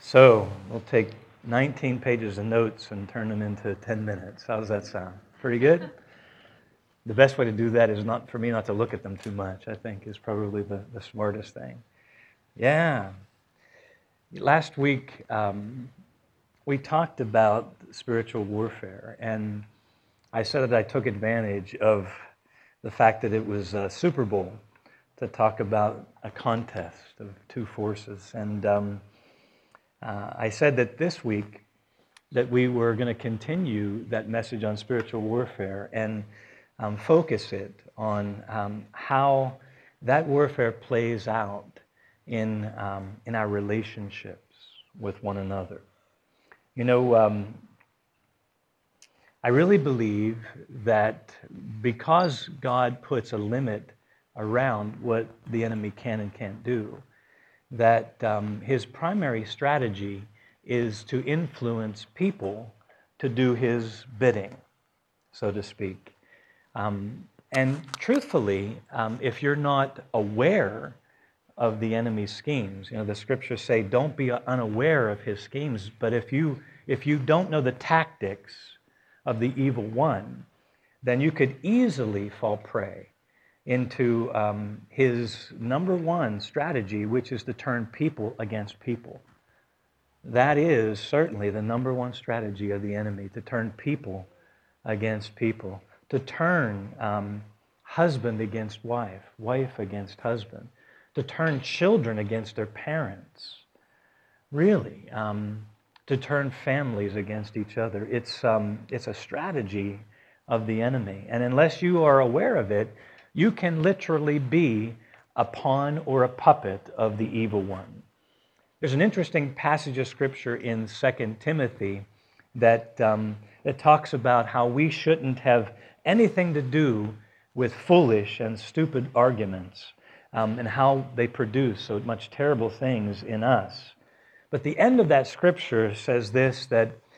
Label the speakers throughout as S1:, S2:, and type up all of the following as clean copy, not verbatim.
S1: So we'll take 19 pages of notes and turn them into 10 minutes. How does that sound? Pretty good? The best way to do that is not for me not to look at them too much, I think, is probably the smartest thing. Yeah. Last week, we talked about spiritual warfare, and I said that I took advantage of the fact that it was a Super Bowl to talk about a contest of two forces. And I said that this week that we were going to continue that message on spiritual warfare and focus it on how that warfare plays out in our relationships with one another. You know, I really believe that because God puts a limit around what the enemy can and can't do, that his primary strategy is to influence people to do his bidding, so to speak. And truthfully, if you're not aware of the enemy's schemes, you know, the scriptures say, don't be unaware of his schemes, but if you don't know the tactics of the evil one, then you could easily fall prey into his number one strategy, which is to turn people against people. That is certainly the number one strategy of the enemy, to turn people against people, to turn husband against wife, wife against husband, to turn children against their parents, really, to turn families against each other. It's a strategy of the enemy. And unless you are aware of it, you can literally be a pawn or a puppet of the evil one. There's an interesting passage of Scripture in 2 Timothy that talks about how we shouldn't have anything to do with foolish and stupid arguments and how they produce so much terrible things in us. But the end of that Scripture says this,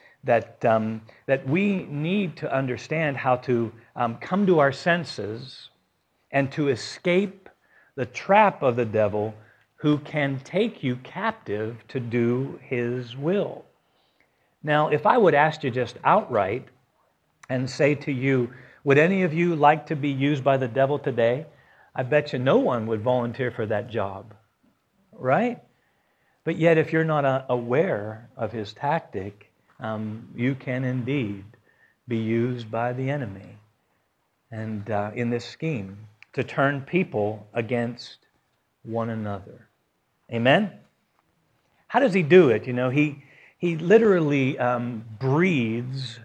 S1: that we need to understand how to come to our senses and to escape the trap of the devil, who can take you captive to do his will. Now, if I would ask you just outright and say to you, would any of you like to be used by the devil today? I bet you no one would volunteer for that job, right? But yet, if you're not aware of his tactic, you can indeed be used by the enemy and in this scheme to turn people against one another. Amen? How does he do it? You know, he literally breeds,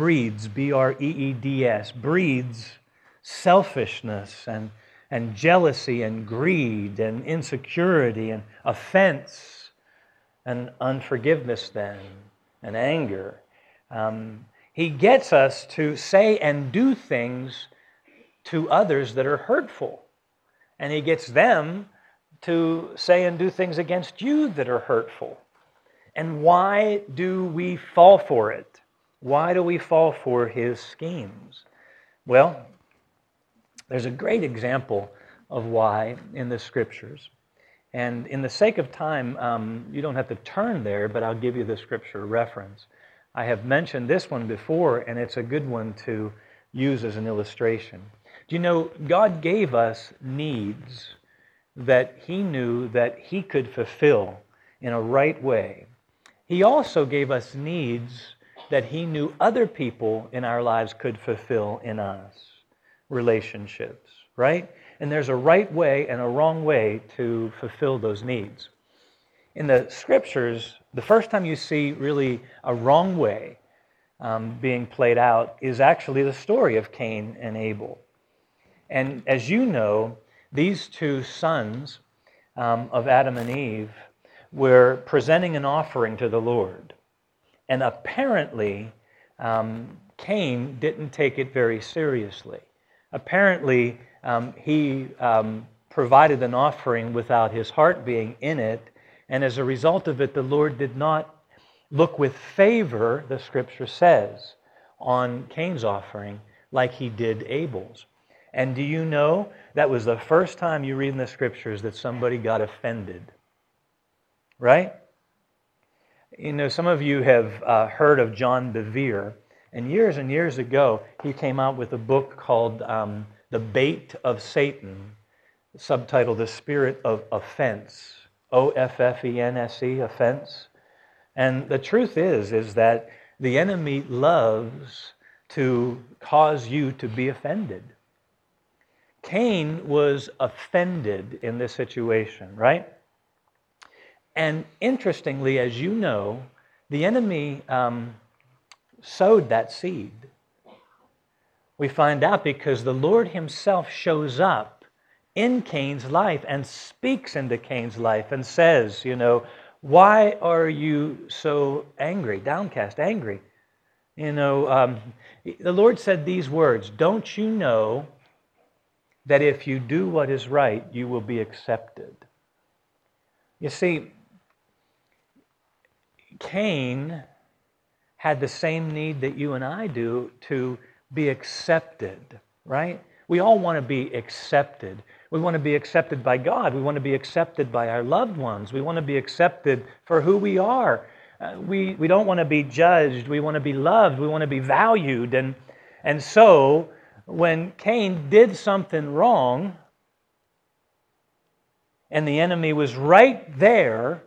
S1: B-R-E-E-D-S, breeds selfishness and jealousy and greed and insecurity and offense and unforgiveness then and anger. He gets us to say and do things to others that are hurtful. And he gets them to say and do things against you that are hurtful. And why do we fall for it? Why do we fall for his schemes? Well, there's a great example of why in the Scriptures. And in the sake of time, you don't have to turn there, but I'll give you the Scripture reference. I have mentioned this one before, and it's a good one to use as an illustration. Do you know, God gave us needs that he knew that he could fulfill in a right way. He also gave us needs that he knew other people in our lives could fulfill in us. Relationships, right? And there's a right way and a wrong way to fulfill those needs. In the Scriptures, the first time you see really a wrong way being played out is actually the story of Cain and Abel. And as you know, these two sons of Adam and Eve were presenting an offering to the Lord. And apparently, Cain didn't take it very seriously. Apparently, he provided an offering without his heart being in it. And as a result of it, the Lord did not look with favor, the Scripture says, on Cain's offering like he did Abel's. And do you know, that was the first time you read in the Scriptures that somebody got offended. Right? Some of you have heard of John Bevere, and years ago, he came out with a book called The Bait of Satan, subtitled The Spirit of Offense, Offense, offense. And the truth is that the enemy loves to cause you to be offended. Cain was offended in this situation, right? And interestingly, as you know, the enemy sowed that seed. We find out because the Lord himself shows up in Cain's life and speaks into Cain's life and says, why are you so angry, downcast, angry? The Lord said these words, don't you know that if you do what is right, you will be accepted? You see, Cain had the same need that you and I do to be accepted, right? We all want to be accepted. We want to be accepted by God. We want to be accepted by our loved ones. We want to be accepted for who we are. We don't want to be judged. We want to be loved. We want to be valued. And so when Cain did something wrong, and the enemy was right there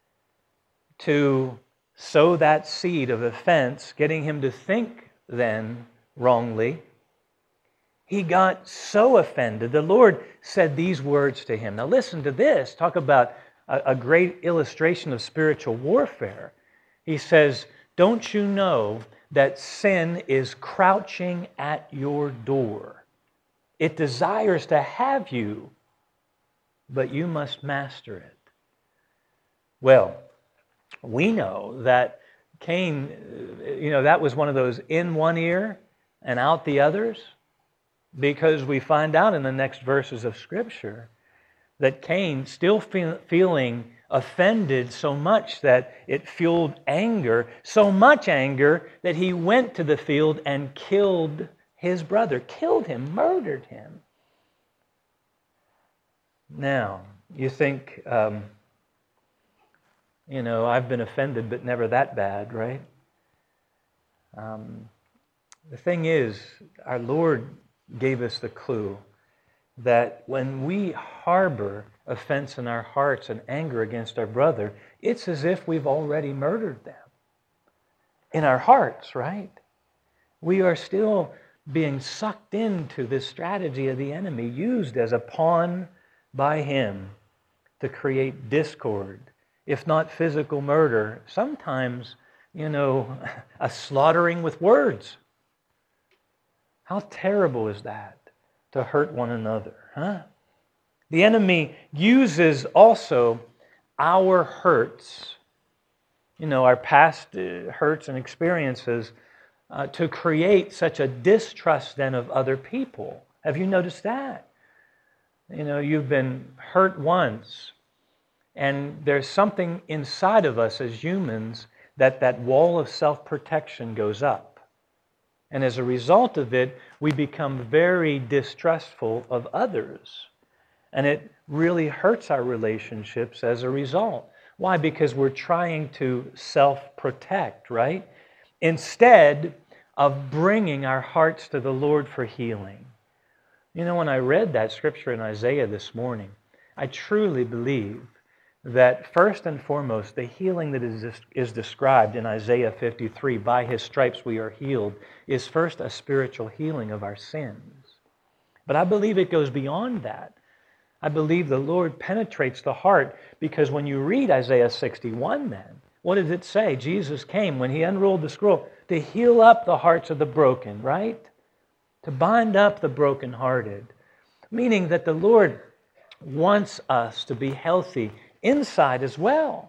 S1: to sow that seed of offense, getting him to think then wrongly, he got so offended. The Lord said these words to him. Now listen to this. Talk about a great illustration of spiritual warfare. He says, don't you know that sin is crouching at your door? It desires to have you, but you must master it. Well, we know that Cain, that was one of those in one ear and out the others, because we find out in the next verses of Scripture that Cain, still feeling offended so much that it fueled anger, so much anger that he went to the field and killed his brother, killed him, murdered him. Now, you think, I've been offended, but never that bad, right? The thing is, our Lord gave us the clue that when we harbor offense in our hearts and anger against our brother, it's as if we've already murdered them in our hearts, right? We are still being sucked into this strategy of the enemy, used as a pawn by him to create discord, if not physical murder, sometimes, a slaughtering with words. How terrible is that, to hurt one another, huh? The enemy uses also our hurts, our past hurts and experiences, to create such a distrust then of other people. Have you noticed that? You've been hurt once, and there's something inside of us as humans that wall of self-protection goes up. And as a result of it, we become very distrustful of others. And it really hurts our relationships as a result. Why? Because we're trying to self-protect, right? Instead of bringing our hearts to the Lord for healing. When I read that scripture in Isaiah this morning, I truly believe that first and foremost, the healing that is described in Isaiah 53, by His stripes we are healed, is first a spiritual healing of our sins. But I believe it goes beyond that. I believe the Lord penetrates the heart, because when you read Isaiah 61 then, what does it say? Jesus came, when He unrolled the scroll, to heal up the hearts of the broken, right? To bind up the brokenhearted. Meaning that the Lord wants us to be healthy inside as well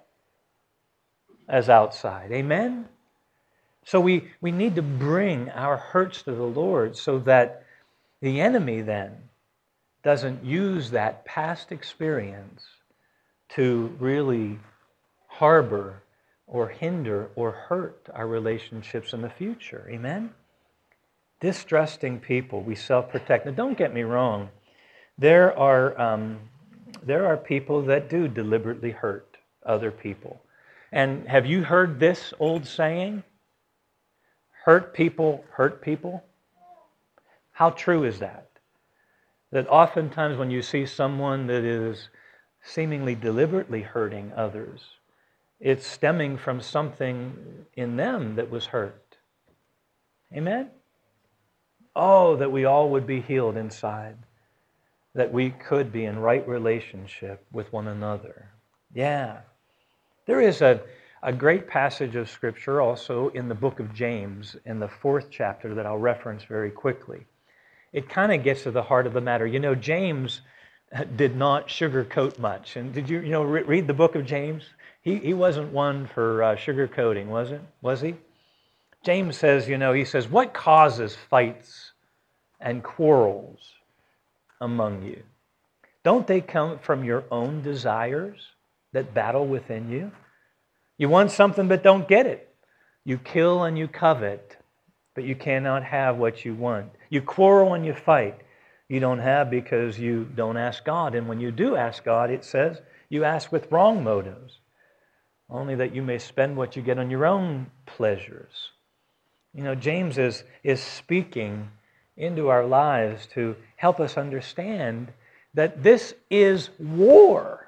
S1: as outside. Amen? So we need to bring our hurts to the Lord so that the enemy then doesn't use that past experience to really harbor or hinder or hurt our relationships in the future. Amen? Distrusting people, we self-protect. Now don't get me wrong. There are people that do deliberately hurt other people. And have you heard this old saying? Hurt people hurt people. How true is that? That oftentimes when you see someone that is seemingly deliberately hurting others, it's stemming from something in them that was hurt. Amen? Oh, that we all would be healed inside. That we could be in right relationship with one another. Yeah. There is a great passage of Scripture also in the book of James, in the 4th chapter, that I'll reference very quickly. It kind of gets to the heart of the matter. You know, James did not sugarcoat much. And did you read the book of James? He wasn't one for sugarcoating, was he? James says, he says, what causes fights and quarrels among you? Don't they come from your own desires that battle within you? You want something but don't get it. You kill and you covet, but you cannot have what you want. You quarrel and you fight. You don't have because you don't ask God. And when you do ask God, it says you ask with wrong motives, only that you may spend what you get on your own pleasures. James is speaking into our lives to help us understand that this is war.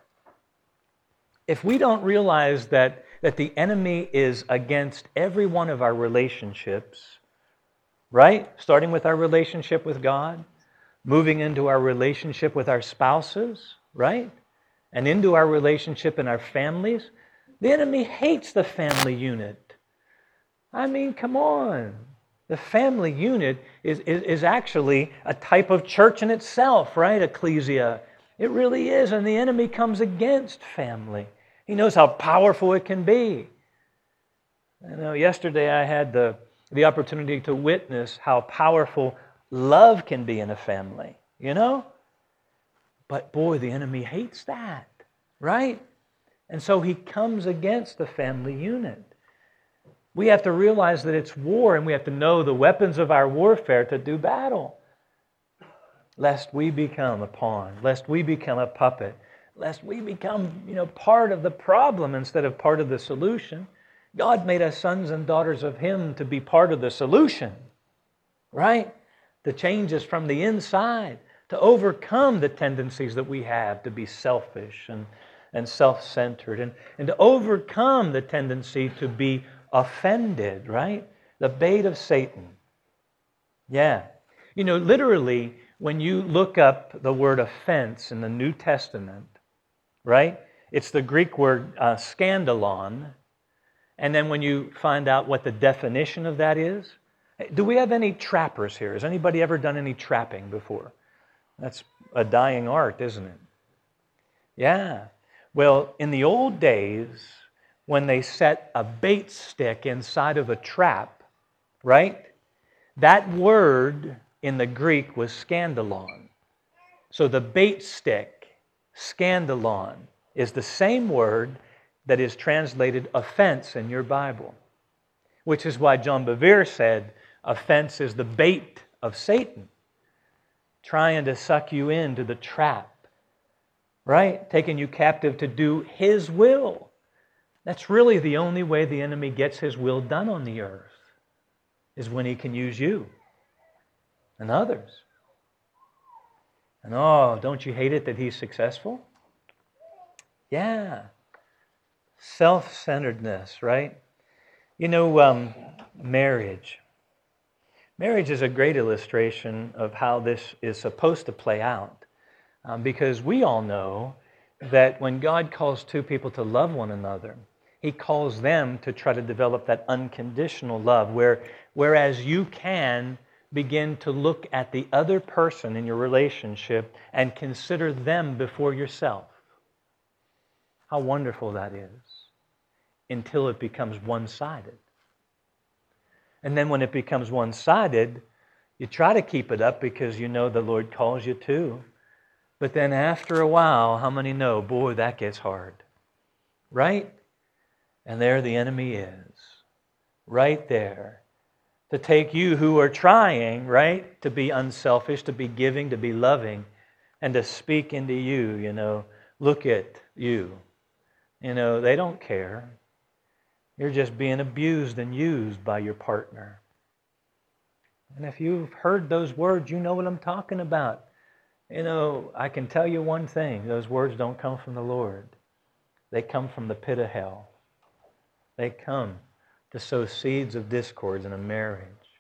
S1: If we don't realize that the enemy is against every one of our relationships, right? Starting with our relationship with God, moving into our relationship with our spouses, right? And into our relationship in our families. The enemy hates the family unit. I mean, come on. The family unit is actually a type of church in itself, right? Ecclesia. It really is. And the enemy comes against family. He knows how powerful it can be. Yesterday I had the opportunity to witness how powerful love can be in a family, But boy, the enemy hates that, right? And so he comes against the family unit. We have to realize that it's war, and we have to know the weapons of our warfare to do battle. Lest we become a pawn, lest we become a puppet, lest we become, part of the problem instead of part of the solution. God made us sons and daughters of Him to be part of the solution, right? The change is from the inside, to overcome the tendencies that we have to be selfish and self-centered, and to overcome the tendency to be offended, right? The bait of Satan. Yeah. Literally, when you look up the word offense in the New Testament, right? It's the Greek word scandalon. And then when you find out what the definition of that is, do we have any trappers here? Has anybody ever done any trapping before? That's a dying art, isn't it? Yeah. Well, in the old days, when they set a bait stick inside of a trap, right? That word in the Greek was scandalon. So the bait stick, scandalon, is the same word that is translated offense in your Bible. Which is why John Bevere said offense is the bait of Satan, trying to suck you into the trap, right? Taking you captive to do his will. That's really the only way the enemy gets his will done on the earth, is when he can use you and others. And don't you hate it that he's successful? Yeah. Self-centeredness, right? Marriage. Marriage is a great illustration of how this is supposed to play out. Because we all know that when God calls two people to love one another, He calls them to try to develop that unconditional love, whereas you can begin to look at the other person in your relationship and consider them before yourself. How wonderful that is, until it becomes one-sided. And then when it becomes one-sided, you try to keep it up because you know the Lord calls you to. But then after a while, how many know, boy, that gets hard, right? And there the enemy is, right there, to take you who are trying, right, to be unselfish, to be giving, to be loving, and to speak into you, look at you. They don't care. You're just being abused and used by your partner. And if you've heard those words, you know what I'm talking about. I can tell you one thing. Those words don't come from the Lord. They come from the pit of hell. They come to sow seeds of discords in a marriage.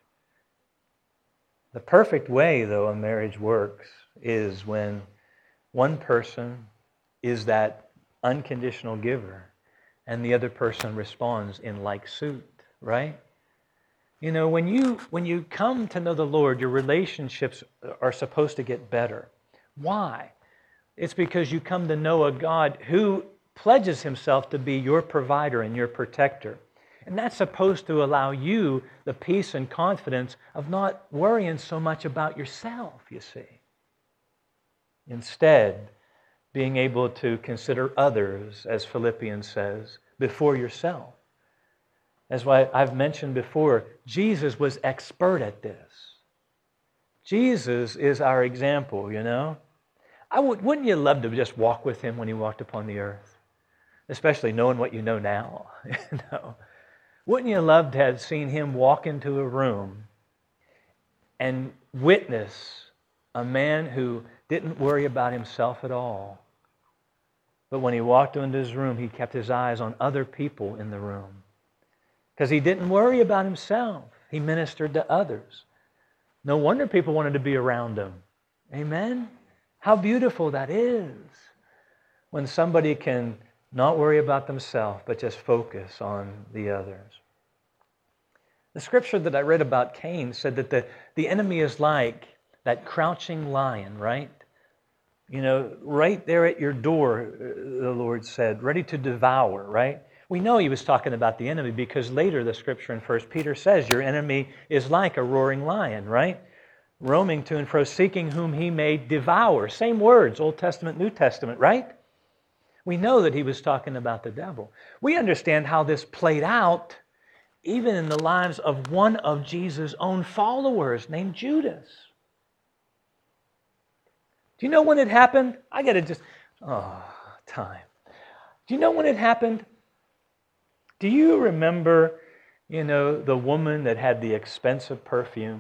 S1: The perfect way, though, a marriage works is when one person is that unconditional giver and the other person responds in like suit, right? When you come to know the Lord, your relationships are supposed to get better. Why? It's because you come to know a God who pledges himself to be your provider and your protector. And that's supposed to allow you the peace and confidence of not worrying so much about yourself, you see. Instead, being able to consider others, as Philippians says, before yourself. That's why I've mentioned before, Jesus was expert at this. Jesus is our example, Wouldn't you love to just walk with him when he walked upon the earth? Especially knowing what you know now. Wouldn't you love to have seen him walk into a room and witness a man who didn't worry about himself at all? But when he walked into his room, he kept his eyes on other people in the room. Because he didn't worry about himself. He ministered to others. No wonder people wanted to be around him. Amen? How beautiful that is. When somebody can not worry about themselves, but just focus on the others. The scripture that I read about Cain said that the enemy is like that crouching lion, right? Right there at your door, the Lord said, ready to devour, right? We know he was talking about the enemy because later the scripture in 1 Peter says your enemy is like a roaring lion, right? Roaming to and fro, seeking whom he may devour. Same words, Old Testament, New Testament, right? We know that he was talking about the devil. We understand how this played out even in the lives of one of Jesus' own followers named Judas. Do you know when it happened? Time. Do you know when it happened? Do you remember, the woman that had the expensive perfume?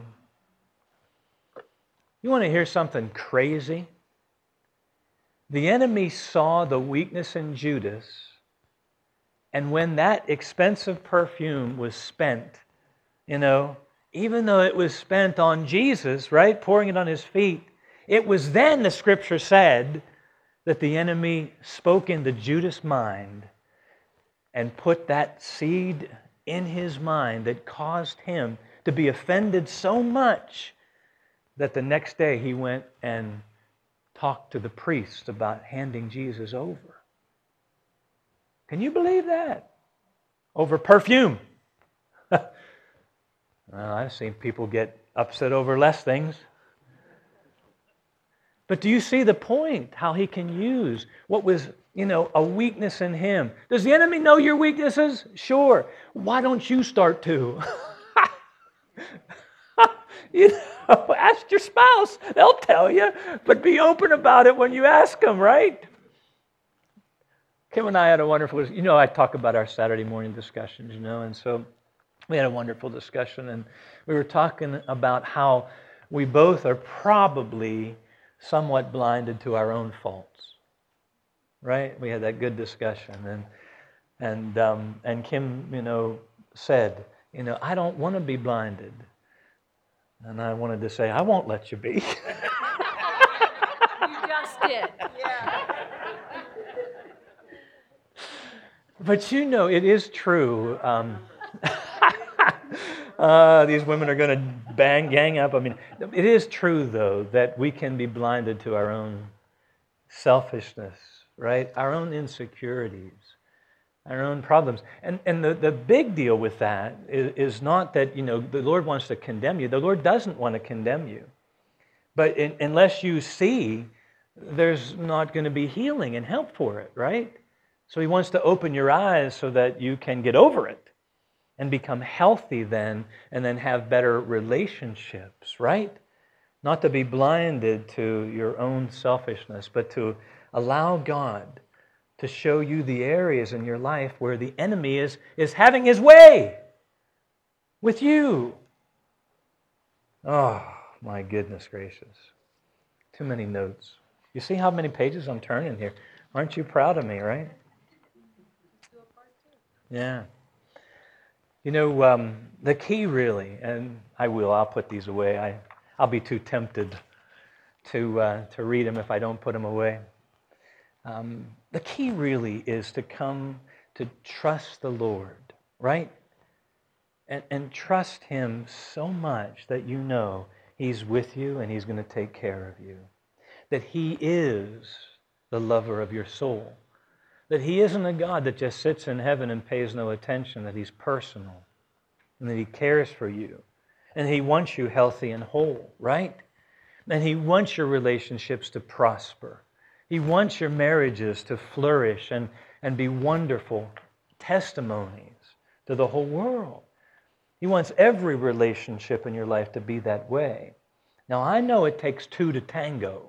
S1: You want to hear something crazy? The enemy saw the weakness in Judas, and when that expensive perfume was spent, even though it was spent on Jesus, right, pouring it on his feet, it was then, the scripture said, that the enemy spoke into Judas' mind and put that seed in his mind that caused him to be offended so much that the next day he went and talked to the priest about handing Jesus over. Can you believe that? Over perfume. Well, I've seen people get upset over less things. But do you see the point? How he can use what was, a weakness in him. Does the enemy know your weaknesses? Sure. Why don't you start to? Ask your spouse. They'll tell you. But be open about it when you ask them, right? Kim and I had a wonderful, I talk about our Saturday morning discussions, and so we had a wonderful discussion, and we were talking about how we both are probably somewhat blinded to our own faults, right? We had that good discussion, and Kim, said, I don't want to be blinded, and I wanted to say, I won't let you be.
S2: You just did. Yeah.
S1: But it is true. These women are going to gang up. It is true, though, that we can be blinded to our own selfishness, right? Our own insecurities, our own problems. And the big deal with that is not that, the Lord wants to condemn you. The Lord doesn't want to condemn you. But unless you see, there's not going to be healing and help for it, right? So he wants to open your eyes so that you can get over it and become healthy then, and then have better relationships, right? Not to be blinded to your own selfishness, but to allow God to show you the areas in your life where the enemy is having his way with you. Oh, my goodness gracious. Too many notes. You see how many pages I'm turning here? Aren't you proud of me, right? Yeah. You know, the key really, and I'll put these away. I'll be too tempted to read them if I don't put them away. The key really is to come to trust the Lord, right? And trust Him so much that you know He's with you and He's going to take care of you. That He is the lover of your soul. That He isn't a God that just sits in heaven and pays no attention, that He's personal and that He cares for you. And He wants you healthy and whole, right? And He wants your relationships to prosper. He wants your marriages to flourish and be wonderful testimonies to the whole world. He wants every relationship in your life to be that way. Now, I know it takes two to tango.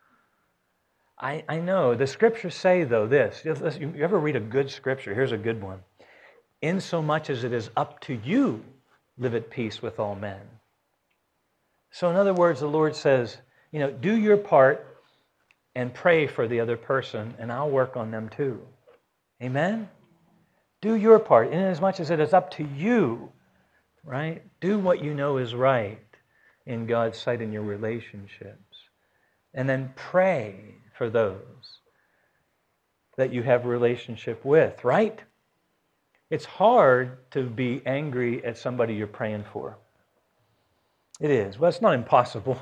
S1: I know. The Scriptures say, though, this. You ever read a good Scripture? Here's a good one. Insomuch as it is up to you, live at peace with all men. So in other words, the Lord says, do your part and pray for the other person, and I'll work on them too. Amen? Do your part, inasmuch as it is up to you, right? Do what you know is right in God's sight in your relationships. And then pray for those that you have a relationship with, right? It's hard to be angry at somebody you're praying for. It is. Well, it's not impossible.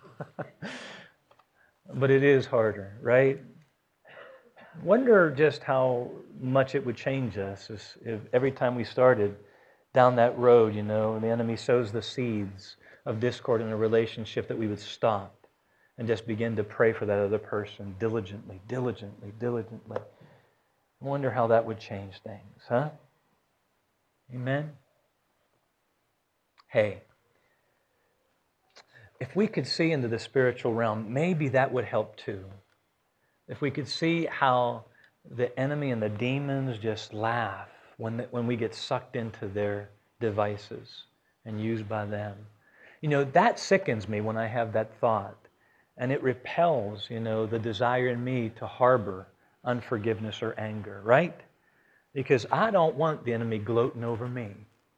S1: But it is harder, right? Wonder just how much it would change us if every time we started down that road, and the enemy sows the seeds of discord in a relationship, that we would stop and just begin to pray for that other person diligently. I wonder how that would change things, huh? Amen? Hey, if we could see into the spiritual realm, maybe that would help too. If we could see how the enemy and the demons just laugh when we get sucked into their devices and used by them. That sickens me when I have that thought. And it repels, the desire in me to harbor unforgiveness or anger, right? Because I don't want the enemy gloating over me.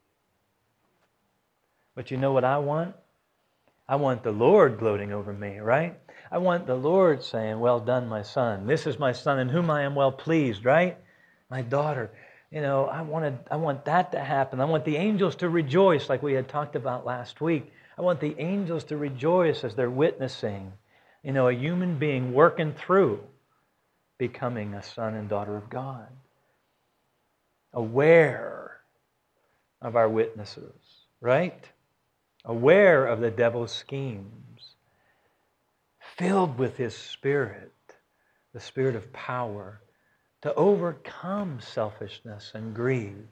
S1: But you know what I want? I want the Lord gloating over me, right? I want the Lord saying, well done, my son. This is my son in whom I am well pleased, right? My daughter. I want that to happen. I want the angels to rejoice like we had talked about last week. I want the angels to rejoice as they're witnessing, a human being working through becoming a son and daughter of God. Aware of our witnesses, right? Aware of the devil's schemes, filled with his Spirit, the Spirit of power, to overcome selfishness and greed,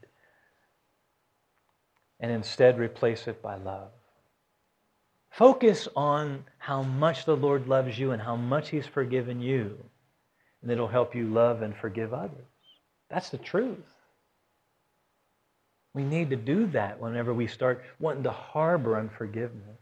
S1: and instead replace it by love. Focus on how much the Lord loves you and how much He's forgiven you, and it'll help you love and forgive others. That's the truth. We need to do that whenever we start wanting to harbor unforgiveness.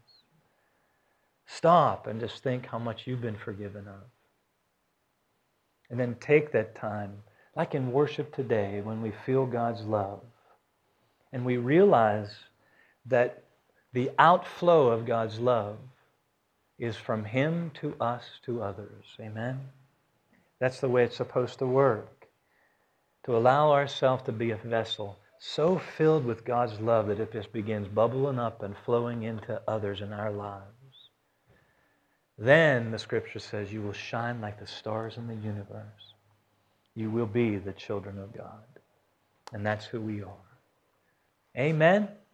S1: Stop and just think how much you've been forgiven of. And then take that time, like in worship today, when we feel God's love, and we realize that the outflow of God's love is from Him to us to others. Amen? That's the way it's supposed to work. To allow ourselves to be a vessel so filled with God's love that it just begins bubbling up and flowing into others in our lives. Then, the Scripture says, you will shine like the stars in the universe. You will be the children of God. And that's who we are. Amen?